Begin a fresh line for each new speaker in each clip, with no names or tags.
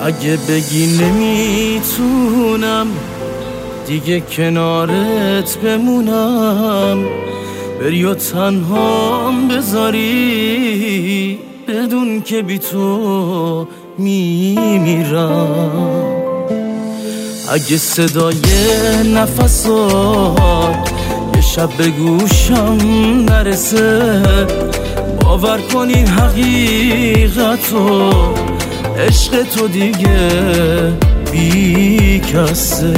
اگه بگی نمیتونم دیگه کنارت بمونم، بری و تنهام بذاری بدون که بی تو میمیرم. اگه صدای نفسات یه شب به گوشم نرسه، باور کن این حقیقتو، عشق تو دیگه بی کسه.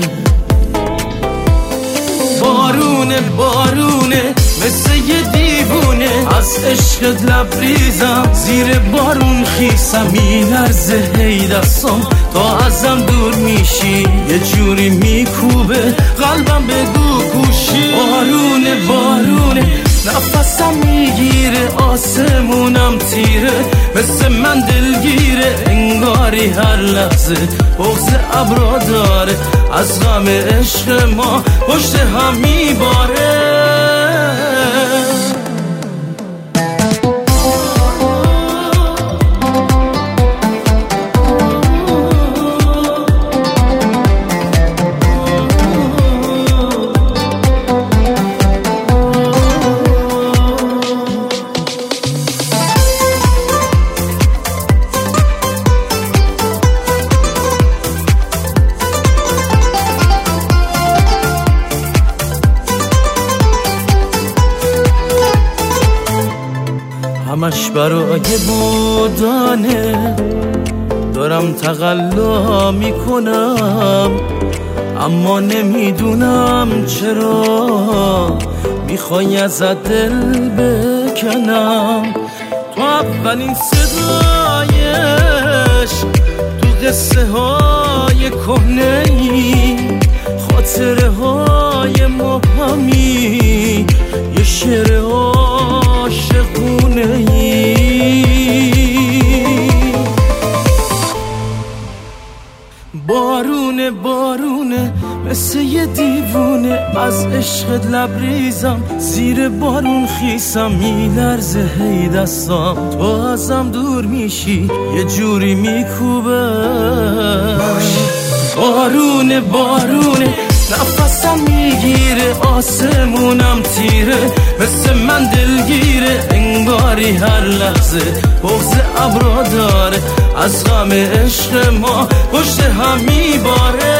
بارونه بارونه مثل یه دیوونه، از عشقت لبریزم، زیر بارون خیسم، میلرزه هی دستم تا ازم دور میشی، یه جوری میکوبه قلبم بگو گوشی. بارونه بارونه نفسم میگیره، آسمونم تیره، مثل من دلگیره، انگاری هر لحظه بغض ابرا داره، از غم عشق ما پشت هم میباره. همش برای بودنه دارم تقلا میکنم، اما نمیدونم چرا میخوای ازت دل بکنم. تو اولین صدایش تو قصه های کهنه‌ای، خاطره های مبهمی، یه شعر عاشقونه‌ای. بارونه بارونه مثل یه دیوونه، از عشقت لبریزم، زیر بارون خیسم، میلرزه هی دستم تو ازم دور میشی، یه جوری میکوبه. بارونه بارونه نفسم میگیره، آسمونم تیره، مثل من دلگیره، انگاری هر لحظه بغض ابرا داره، از غم عشق ما پشت هم میباره.